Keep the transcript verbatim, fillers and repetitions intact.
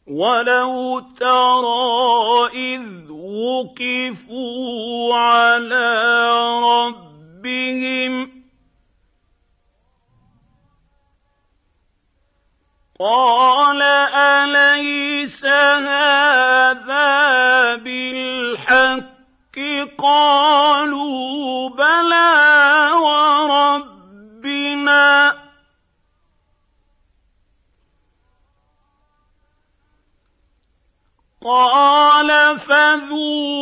وَلَوْ تَرَىٰ إِذْ وُقِفُوا عَلَىٰ رَبِّهِمْ قَالَ أَلَيْسَ هَٰذَا بِالْحَقِّ قَالُوا بَلَىٰ وَرَبِّنَا قَالَ فَذُوقُوا